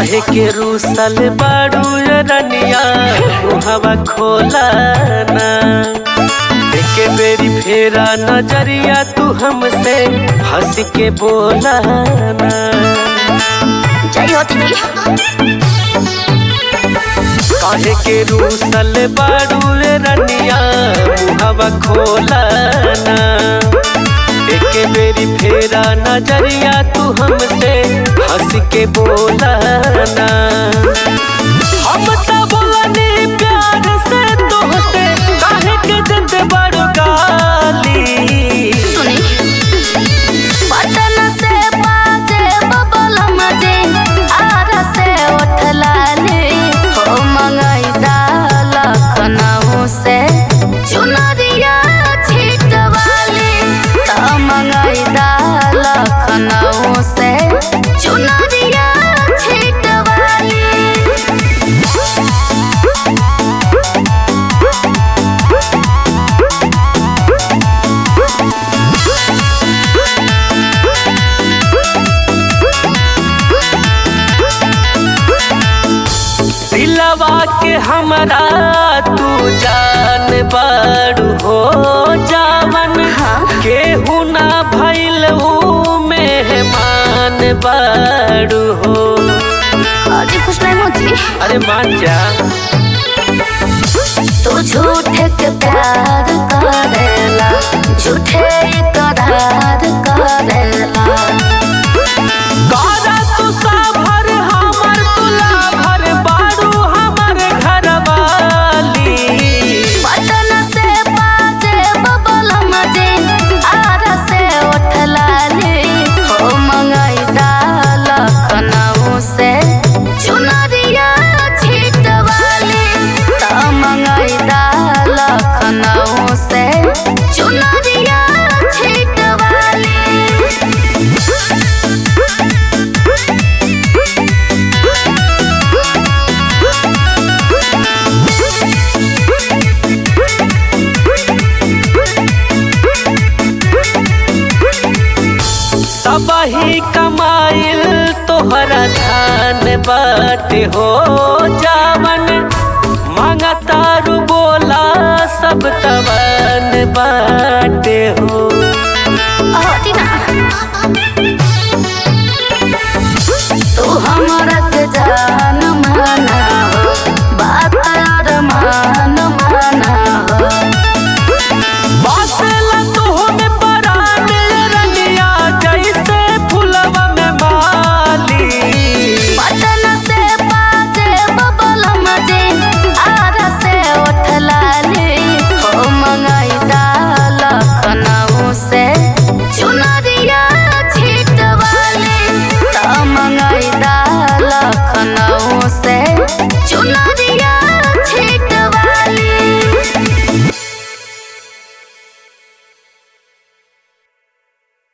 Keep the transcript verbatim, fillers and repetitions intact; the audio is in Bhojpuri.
काहे के रूसल बाड़ू रनिया मुहवा खोला ना एके बेरी फेरा नजरिया तू हमसे हंस के बोला ना। जय हो दीदी। काहे के रूसल बाड़ू रनिया मुहवा खोला ना एके बेरी फेरा नजरिया तू हमसे हंस के बोला ना। हम तो बोलनी प्यार से तोहसे काहे के देत बड़ गाली। सुनी पटन से बाजे बबल मजे आर से उठलाले हो मंगाई दाल लखनऊ से चुनरिया छिटवाले त मंगाई दाल लखनऊ से चुनरिया छिटवाले। दिलवा के हमरा तू जान बाड़ू हो जावन केहू ना भइल ऊ मेहमान बाड़ू हो। अरे खुश नहीं होती। अरे मान जा तू झूठे के प्यार करेला झूठे करार करेला। गारा तू साभर हमर तुला भर बाड़ू हमर घरवाली। पटन से बाजे बबल मजे आर से उठलाले हो मंगाई दाल लखनऊ से चुनरिया छिटवाले त मंगाई दाल लखनऊ से चुनरिया छिटवाले। सबही कमाइल तोहरा धान बाटे हो जा